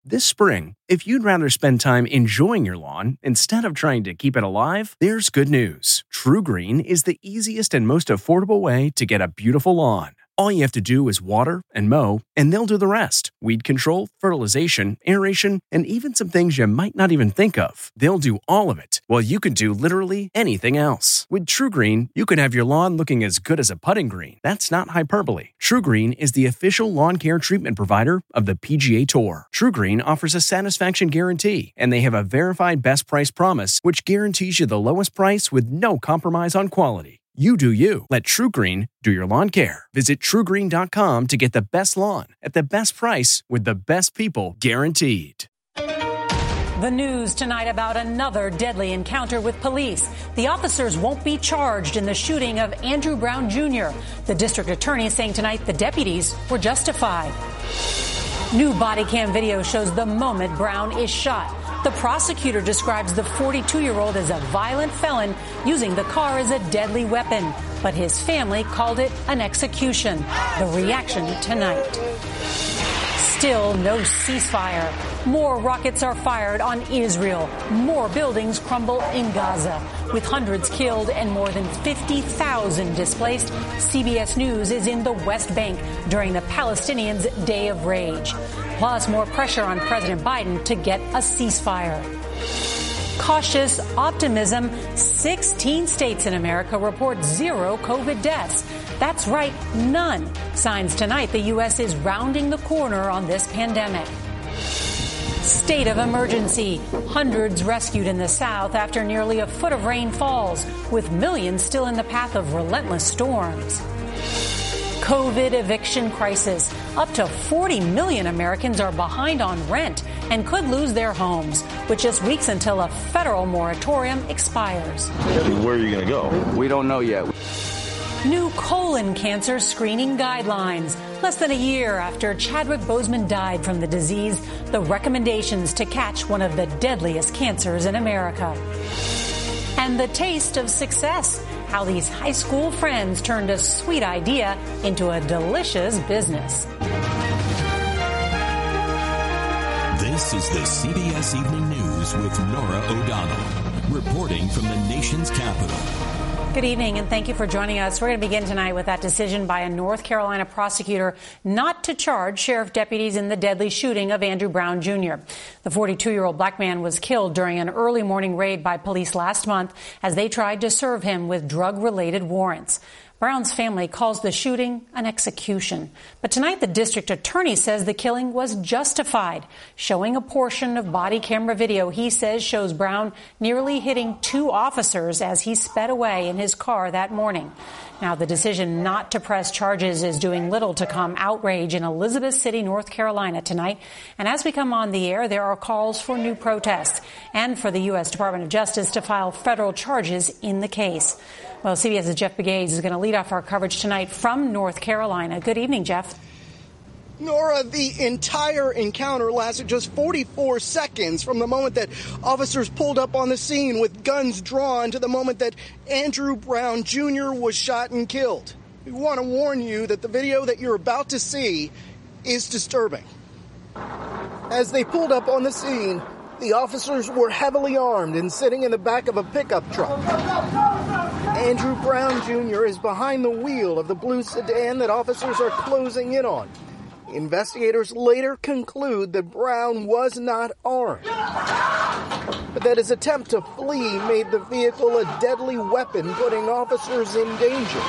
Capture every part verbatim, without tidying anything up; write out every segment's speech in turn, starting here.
This spring, if you'd rather spend time enjoying your lawn instead of trying to keep it alive, there's good news. TruGreen is the easiest and most affordable way to get a beautiful lawn. All you have to do is water and mow, and they'll do the rest. Weed control, fertilization, aeration, and even some things you might not even think of. They'll do all of it, while you can do literally anything else. With TruGreen, you can have your lawn looking as good as a putting green. That's not hyperbole. TruGreen is the official lawn care treatment provider of the P G A Tour. TruGreen offers a satisfaction guarantee, and they have a verified best price promise, which guarantees you the lowest price with no compromise on quality. You do you. Let TruGreen do your lawn care. Visit True Green dot com to get the best lawn at the best price with the best people guaranteed. The news tonight about another deadly encounter with police. The officers won't be charged in the shooting of Andrew Brown Junior The district attorney saying tonight the deputies were justified. New body cam video shows the moment Brown is shot. The prosecutor describes the forty-two-year-old as a violent felon using the car as a deadly weapon. But his family called it an execution. The reaction tonight. Still no ceasefire. More rockets are fired on Israel. More buildings crumble in Gaza. With hundreds killed and more than fifty thousand displaced, C B S News is in the West Bank during the Palestinians' Day of Rage. Plus, more pressure on President Biden to get a ceasefire. Cautious optimism. sixteen states in America report zero COVID deaths. That's right, none. Signs tonight the U S is rounding the corner on this pandemic. State of emergency. Hundreds rescued in the South after nearly a foot of rain falls, with millions still in the path of relentless storms. COVID eviction crisis. Up to forty million Americans are behind on rent and could lose their homes, with just weeks until a federal moratorium expires. Where are you going to go? We don't know yet. New colon cancer screening guidelines. Less than a year after Chadwick Boseman died from the disease, the recommendations to catch one of the deadliest cancers in America. And the taste of success. How these high school friends turned a sweet idea into a delicious business. This is the C B S Evening News with Norah O'Donnell, reporting from the nation's capital. Good evening, and thank you for joining us. We're going to begin tonight with that decision by a North Carolina prosecutor not to charge sheriff deputies in the deadly shooting of Andrew Brown Junior The forty-two-year-old black man was killed during an early morning raid by police last month as they tried to serve him with drug-related warrants. Brown's family calls the shooting an execution. But tonight, the district attorney says the killing was justified, showing a portion of body camera video he says shows Brown nearly hitting two officers as he sped away in his car that morning. Now, the decision not to press charges is doing little to calm outrage in Elizabeth City, North Carolina tonight. And as we come on the air, there are calls for new protests and for the U S Department of Justice to file federal charges in the case. Well, CBS's Jeff Begay is going to lead off our coverage tonight from North Carolina. Good evening, Jeff. Nora, the entire encounter lasted just forty-four seconds from the moment that officers pulled up on the scene with guns drawn to the moment that Andrew Brown Junior was shot and killed. We want to warn you that the video that you're about to see is disturbing. As they pulled up on the scene, the officers were heavily armed and sitting in the back of a pickup truck. Andrew Brown Junior is behind the wheel of the blue sedan that officers are closing in on. Investigators later conclude that Brown was not armed, but that his attempt to flee made the vehicle a deadly weapon, putting officers in danger.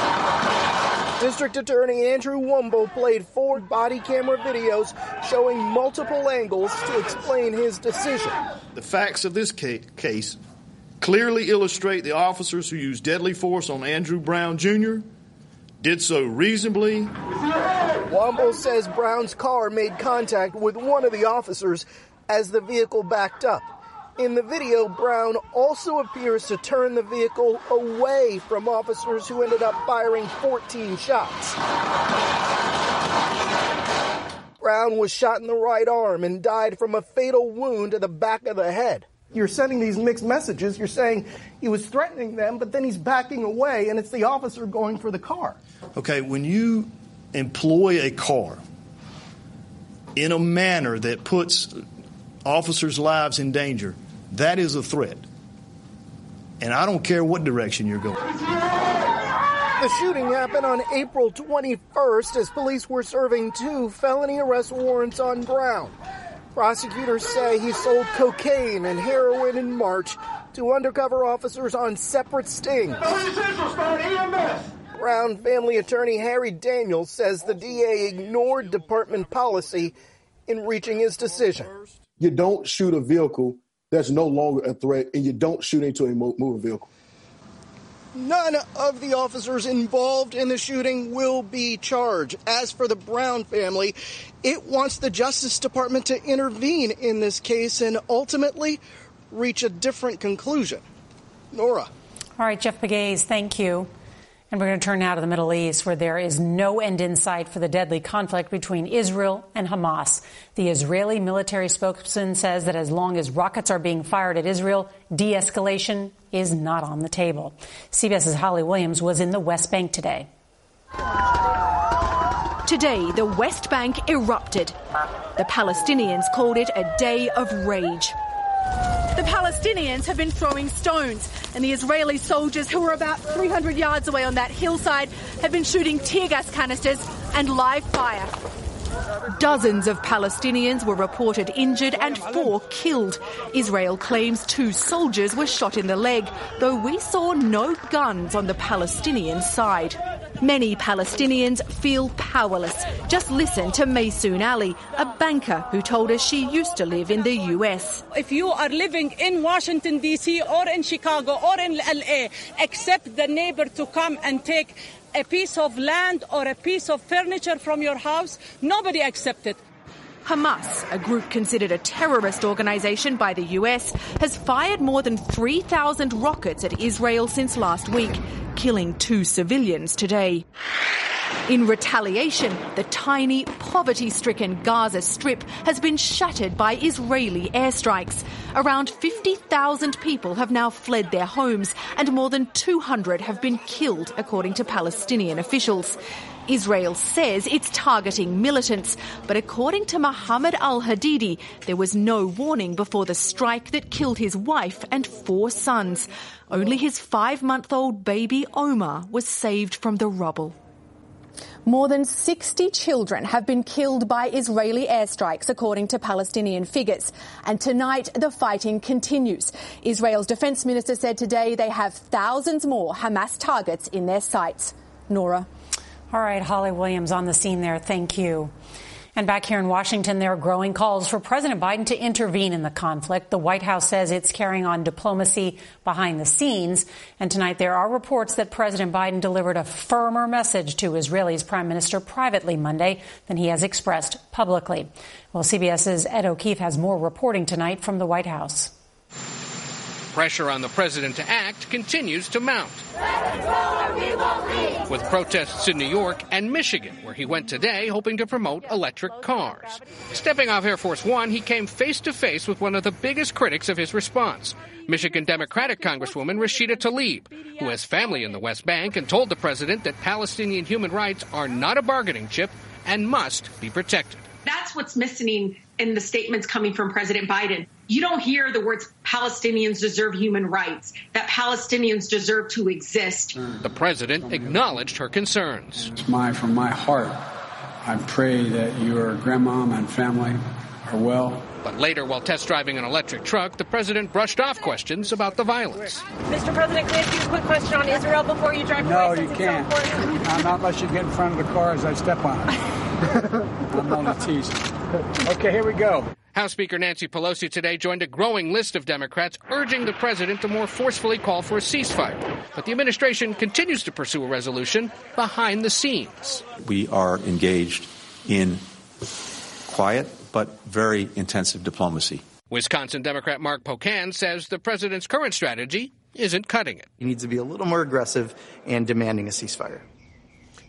District Attorney Andrew Womble played four body camera videos showing multiple angles to explain his decision. The facts of this case clearly illustrate the officers who used deadly force on Andrew Brown Junior did so reasonably. Womble says Brown's car made contact with one of the officers as the vehicle backed up. In the video, Brown also appears to turn the vehicle away from officers who ended up firing fourteen shots. Brown was shot in the right arm and died from a fatal wound to the back of the head. You're sending these mixed messages. You're saying he was threatening them, but then he's backing away, and it's the officer going for the car. Okay, when you employ a car in a manner that puts officers' lives in danger, that is a threat. And I don't care what direction you're going. The shooting happened on April twenty-first as police were serving two felony arrest warrants on Brown. Prosecutors say he sold cocaine and heroin in March to undercover officers on separate stings. Brown family attorney Harry Daniels says the D A ignored department policy in reaching his decision. You don't shoot a vehicle that's no longer a threat, and you don't shoot into a moving vehicle. None of the officers involved in the shooting will be charged. As for the Brown family, it wants the Justice Department to intervene in this case and ultimately reach a different conclusion. Nora. All right, Jeff Pegues, thank you. And we're going to turn now to the Middle East, where there is no end in sight for the deadly conflict between Israel and Hamas. The Israeli military spokesman says that as long as rockets are being fired at Israel, de-escalation is not on the table. CBS's Holly Williams was in the West Bank today. Today, the West Bank erupted. The Palestinians called it a day of rage. The Palestinians have been throwing stones, and the Israeli soldiers, who were about three hundred yards away on that hillside, have been shooting tear gas canisters and live fire. Dozens of Palestinians were reported injured and four killed. Israel claims two soldiers were shot in the leg, though we saw no guns on the Palestinian side. Many Palestinians feel powerless. Just listen to Maysoon Ali, a banker who told us she used to live in the U S. If you are living in Washington, D C or in Chicago or in L A, accept the neighbor to come and take a piece of land or a piece of furniture from your house, nobody accepted. Hamas, a group considered a terrorist organization by the U S, has fired more than three thousand rockets at Israel since last week, killing two civilians today. In retaliation, the tiny, poverty-stricken Gaza Strip has been shattered by Israeli airstrikes. Around fifty thousand people have now fled their homes, and more than two hundred have been killed, according to Palestinian officials. Israel says it's targeting militants, but according to Mohammed al-Hadidi, there was no warning before the strike that killed his wife and four sons. Only his five-month-old baby Omar was saved from the rubble. More than sixty children have been killed by Israeli airstrikes, according to Palestinian figures. And tonight, the fighting continues. Israel's defense minister said today they have thousands more Hamas targets in their sights. Nora. All right, Holly Williams on the scene there. Thank you. And back here in Washington, there are growing calls for President Biden to intervene in the conflict. The White House says it's carrying on diplomacy behind the scenes. And tonight there are reports that President Biden delivered a firmer message to Israel's prime minister privately Monday than he has expressed publicly. Well, CBS's Ed O'Keefe has more reporting tonight from the White House. Pressure on the president to act continues to mount. With protests in New York and Michigan, where he went today hoping to promote electric cars. Stepping off Air Force One, he came face to face with one of the biggest critics of his response, Michigan Democratic Congresswoman Rashida Tlaib, who has family in the West Bank and told the president that Palestinian human rights are not a bargaining chip and must be protected. That's what's missing in the statements coming from President Biden. You don't hear the words Palestinians deserve human rights, that Palestinians deserve to exist. The president acknowledged her concerns. It's my, from my heart, I pray that your grandmom and family are well. But later, while test driving an electric truck, the president brushed off questions about the violence. Mister President, can I ask you a quick question on Israel before you drive no, away? No, you can't. Not unless you get in front of the car as I step on it. I'm only teasing. Okay, here we go. House Speaker Nancy Pelosi today joined a growing list of Democrats urging the president to more forcefully call for a ceasefire. But the administration continues to pursue a resolution behind the scenes. We are engaged in quiet but very intensive diplomacy. Wisconsin Democrat Mark Pocan says the president's current strategy isn't cutting it. He needs to be a little more aggressive and demanding a ceasefire.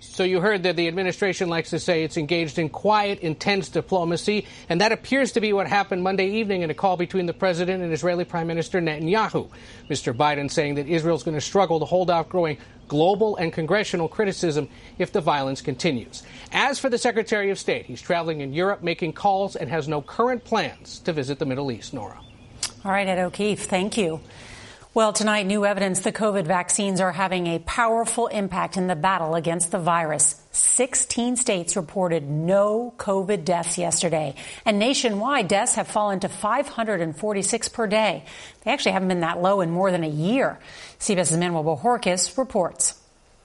So you heard that the administration likes to say it's engaged in quiet, intense diplomacy, and that appears to be what happened Monday evening in a call between the president and Israeli Prime Minister Netanyahu. Mister Biden saying that Israel's going to struggle to hold out growing global and congressional criticism if the violence continues. As for the Secretary of State, he's traveling in Europe, making calls, and has no current plans to visit the Middle East. Nora. All right, Ed O'Keefe, thank you. Well, tonight, new evidence the COVID vaccines are having a powerful impact in the battle against the virus. sixteen states reported no COVID deaths yesterday, and nationwide deaths have fallen to five hundred forty-six per day. They actually haven't been that low in more than a year. CBS's Manuel Bojorquez reports.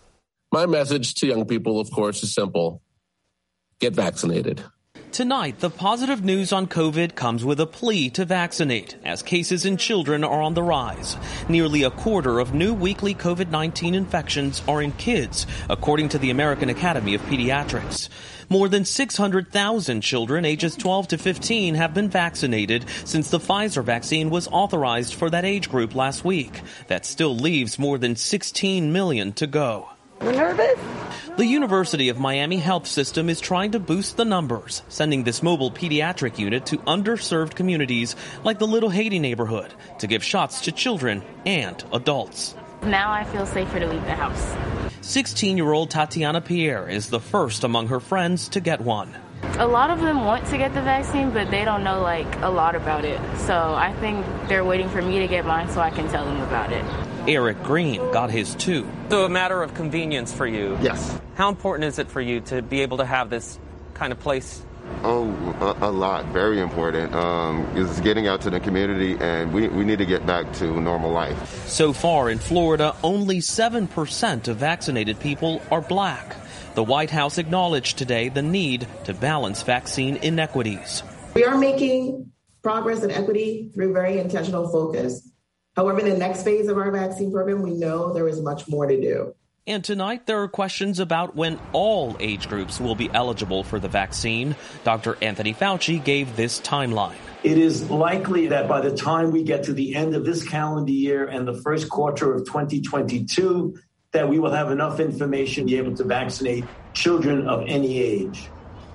My message to young people, of course, is simple. Get vaccinated. Tonight, the positive news on COVID comes with a plea to vaccinate, as cases in children are on the rise. Nearly a quarter of new weekly COVID nineteen infections are in kids, according to the American Academy of Pediatrics. More than six hundred thousand children ages twelve to fifteen have been vaccinated since the Pfizer vaccine was authorized for that age group last week. That still leaves more than sixteen million to go. We're nervous. The University of Miami Health System is trying to boost the numbers, sending this mobile pediatric unit to underserved communities like the Little Haiti neighborhood to give shots to children and adults. Now I feel safer to leave the house. sixteen-year-old Tatiana Pierre is the first among her friends to get one. A lot of them want to get the vaccine, but they don't know, like, a lot about it. So I think they're waiting for me to get mine so I can tell them about it. Eric Green got his too. So a matter of convenience for you. Yes. How important is it for you to be able to have this kind of place? Oh, a, a lot. Very important. Um, is getting out to the community, and we, we need to get back to normal life. So far in Florida, only seven percent of vaccinated people are black. The White House acknowledged today the need to balance vaccine inequities. We are making progress in equity through very intentional focus. However, in the next phase of our vaccine program, we know there is much more to do. And tonight, there are questions about when all age groups will be eligible for the vaccine. Doctor Anthony Fauci gave this timeline. It is likely that by the time we get to the end of this calendar year and the first quarter of twenty twenty-two, that we will have enough information to be able to vaccinate children of any age.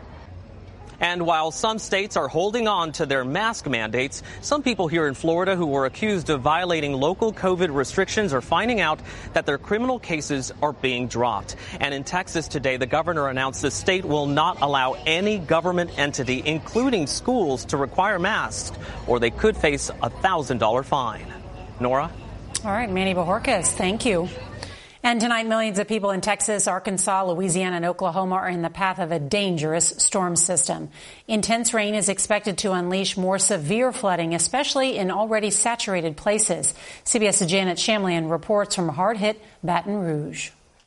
And while some states are holding on to their mask mandates, some people here in Florida who were accused of violating local COVID restrictions are finding out that their criminal cases are being dropped. And in Texas today, the governor announced the state will not allow any government entity, including schools, to require masks, or they could face a one thousand dollars fine. Nora? All right, Manny Bojorquez, thank you. And tonight, millions of people in Texas, Arkansas, Louisiana, and Oklahoma are in the path of a dangerous storm system. Intense rain is expected to unleash more severe flooding, especially in already saturated places. CBS's Janet Shamlian reports from hard-hit Baton Rouge.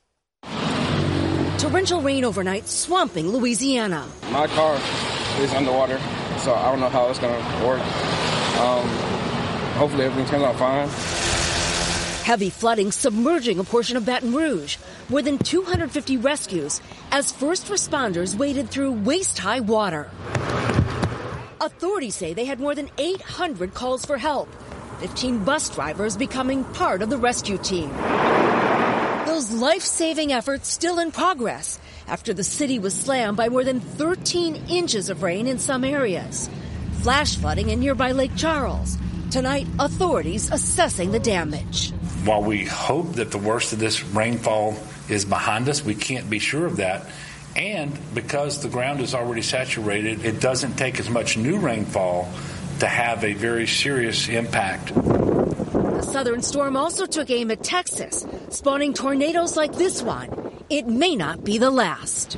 Torrential rain overnight swamping Louisiana. My car is underwater, so I don't know how it's going to work. Um, hopefully everything turns out fine. Heavy flooding submerging a portion of Baton Rouge. More than two hundred fifty rescues as first responders waded through waist-high water. Authorities say they had more than eight hundred calls for help. fifteen bus drivers becoming part of the rescue team. Those life-saving efforts still in progress after the city was slammed by more than thirteen inches of rain in some areas. Flash flooding in nearby Lake Charles. Tonight, authorities assessing the damage. While we hope that the worst of this rainfall is behind us, we can't be sure of that. And because the ground is already saturated, it doesn't take as much new rainfall to have a very serious impact. The southern storm also took aim at Texas, spawning tornadoes like this one. It may not be the last.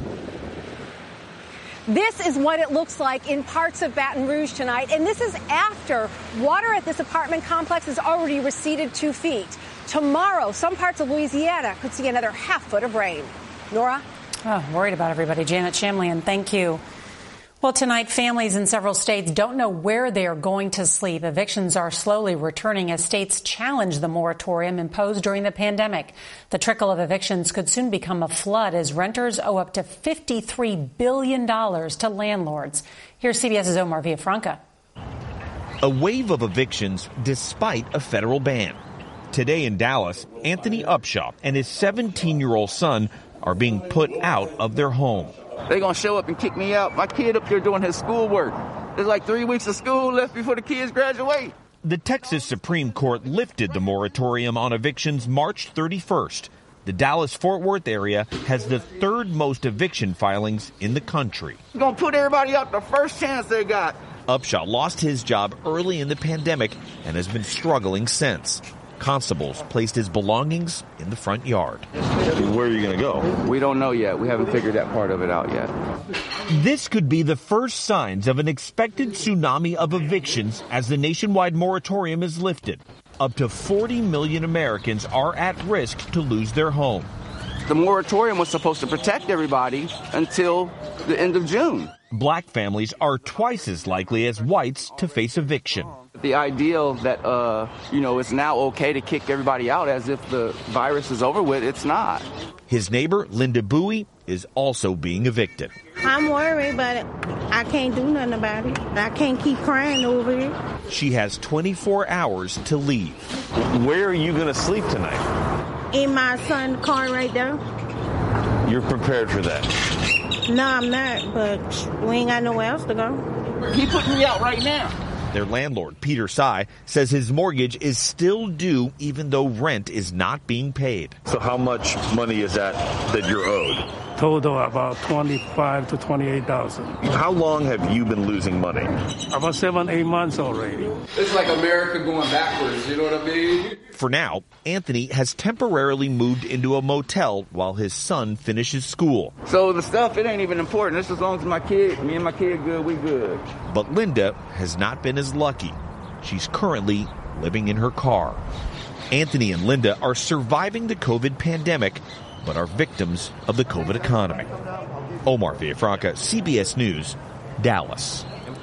This is what it looks like in parts of Baton Rouge tonight, and this is after water at this apartment complex has already receded two feet. Tomorrow, some parts of Louisiana could see another half foot of rain. Nora? Oh, worried about everybody. Janet Shamlian, thank you. Well, tonight, families in several states don't know where they are going to sleep. Evictions are slowly returning as states challenge the moratorium imposed during the pandemic. The trickle of evictions could soon become a flood as renters owe up to fifty-three billion dollars to landlords. Here's CBS's Omar Villafranca. A wave of evictions despite a federal ban. Today in Dallas, Anthony Upshaw and his seventeen-year-old son are being put out of their home. They're going to show up and kick me out. My kid up there doing his schoolwork. There's like three weeks of school left before the kids graduate. The Texas Supreme Court lifted the moratorium on evictions March thirty-first. The Dallas-Fort Worth area has the third most eviction filings in the country. You're going to put everybody out the first chance they got. Upshaw lost his job early in the pandemic and has been struggling since. Constables placed his belongings in the front yard. Where are you going to go? We don't know yet. We haven't figured that part of it out yet. This could be the first signs of an expected tsunami of evictions as the nationwide moratorium is lifted. Up to forty million Americans are at risk to lose their home. The moratorium was supposed to protect everybody until the end of June. Black families are twice as likely as whites to face eviction. The ideal that, uh, you know, it's now okay to kick everybody out as if the virus is over with, it's not. His neighbor, Linda Bowie, is also being evicted. I'm worried, but I can't do nothing about it. I can't keep crying over it. She has twenty-four hours to leave. Where are you going to sleep tonight? In my son's car right there. You're prepared for that? No, I'm not, but we ain't got nowhere else to go. He put me out right now. Their landlord, Peter Sy, says his mortgage is still due even though rent is not being paid. So how much money is that that you're owed? Total about twenty-five to twenty-eight thousand. How long have you been losing money? About seven, eight months already. It's like America going backwards, you know what I mean? For now, Anthony has temporarily moved into a motel while his son finishes school. So the stuff, it ain't even important. Just as long as my kid, me and my kid good, we good. But Linda has not been as lucky. She's currently living in her car. Anthony and Linda are surviving the COVID pandemic, but are victims of the COVID economy. Omar Villafranca, C B S News, Dallas.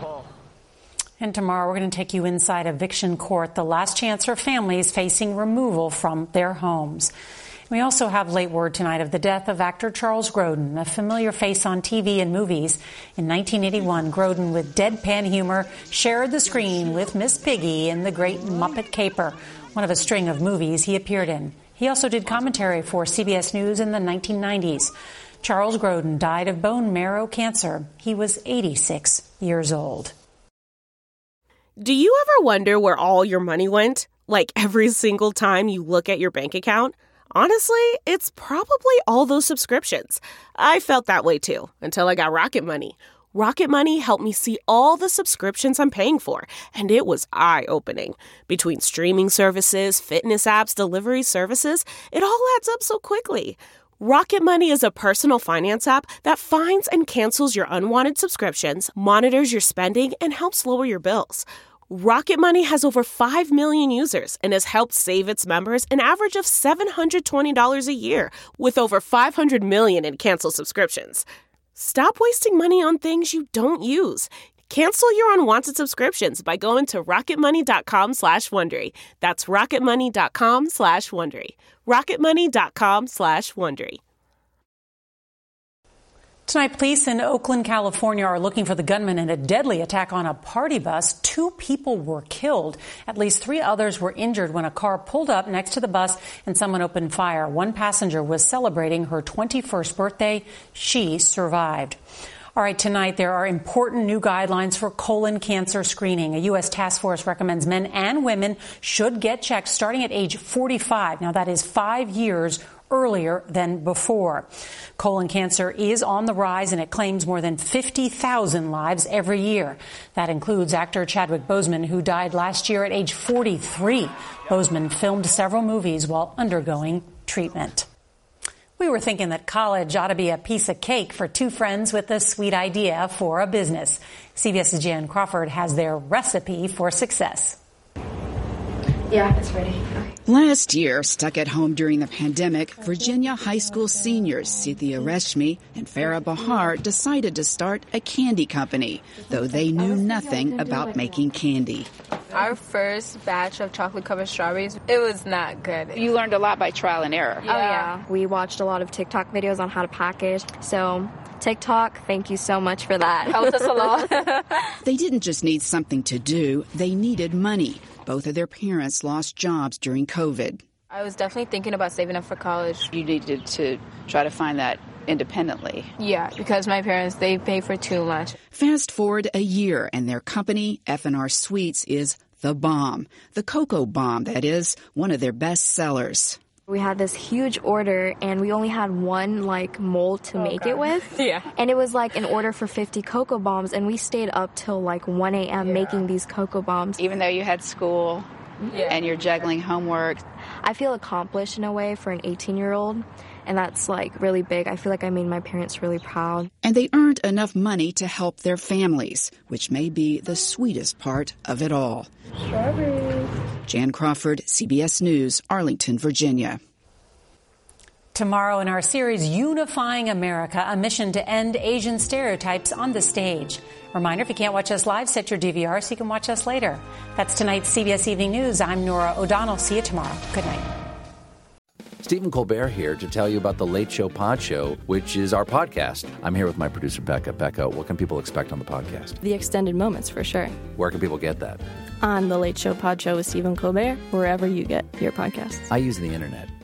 And tomorrow we're going to take you inside eviction court, the last chance for families facing removal from their homes. We also have late word tonight of the death of actor Charles Grodin, a familiar face on T V and movies. In nineteen eighty-one, Grodin, with deadpan humor, shared the screen with Miss Piggy in The Great Muppet Caper, one of a string of movies he appeared in. He also did commentary for C B S News in the nineteen nineties. Charles Grodin died of bone marrow cancer. He was eighty-six years old. Do you ever wonder where all your money went? Like every single time you look at your bank account? Honestly, it's probably all those subscriptions. I felt that way too, until I got Rocket Money. Rocket Money helped me see all the subscriptions I'm paying for, and it was eye-opening. Between streaming services, fitness apps, delivery services, it all adds up so quickly. Rocket Money is a personal finance app that finds and cancels your unwanted subscriptions, monitors your spending, and helps lower your bills. Rocket Money has over five million users and has helped save its members an average of seven hundred twenty dollars a year, with over five hundred million in canceled subscriptions. Stop wasting money on things you don't use. Cancel your unwanted subscriptions by going to rocketmoney.com slash Wondery. That's rocketmoney.com slash Wondery. rocketmoney.com slash Wondery. Tonight, police in Oakland, California are looking for the gunman in a deadly attack on a party bus. Two people were killed. At least three others were injured when a car pulled up next to the bus and someone opened fire. One passenger was celebrating her twenty-first birthday. She survived. All right, tonight there are important new guidelines for colon cancer screening. A U S task force recommends men and women should get checked starting at age forty-five. Now, that is five years earlier than before. Colon cancer is on the rise, and it claims more than fifty thousand lives every year. That includes actor Chadwick Boseman, who died last year at age forty-three. Boseman filmed several movies while undergoing treatment. We were thinking that college ought to be a piece of cake for two friends with a sweet idea for a business. CBS's Jan Crawford has their recipe for success. Yeah, it's ready. Last year, stuck at home during the pandemic, Virginia high school seniors Cynthia Reshmi and Farah Bahar decided to start a candy company, though they knew nothing about making candy. Our first batch of chocolate-covered strawberries, it was not good. You learned a lot by trial and error. Yeah. Oh, yeah. We watched a lot of TikTok videos on how to package, so TikTok, thank you so much for that. Helped us a lot. They didn't just need something to do, they needed money. Both of their parents lost jobs during COVID. I was definitely thinking about saving up for college. You needed to try to find that independently. Yeah, because my parents, they pay for too much. Fast forward a year, and their company, F and R Sweets, is the bomb. The Cocoa Bomb, that is, one of their best sellers. We had this huge order, and we only had one, like, mold to oh, make God. it with. Yeah. And it was, like, an order for fifty Cocoa Bombs, and we stayed up till, like, one a.m. Yeah. making these Cocoa Bombs. Even though you had school yeah. and you're juggling homework. I feel accomplished in a way for an eighteen-year-old, and that's, like, really big. I feel like I made my parents really proud. And they earned enough money to help their families, which may be the sweetest part of it all. Strawberries. Jan Crawford, C B S News, Arlington, Virginia. Tomorrow in our series, Unifying America, a mission to end Asian stereotypes on the stage. Reminder, if you can't watch us live, set your D V R so you can watch us later. That's tonight's C B S Evening News. I'm Nora O'Donnell. See you tomorrow. Good night. Stephen Colbert here to tell you about the Late Show Pod Show, which is our podcast. I'm here with my producer, Becca. Becca, what can people expect on the podcast? The extended moments, for sure. Where can people get that? On the Late Show Pod Show with Stephen Colbert, wherever you get your podcasts. I use the internet.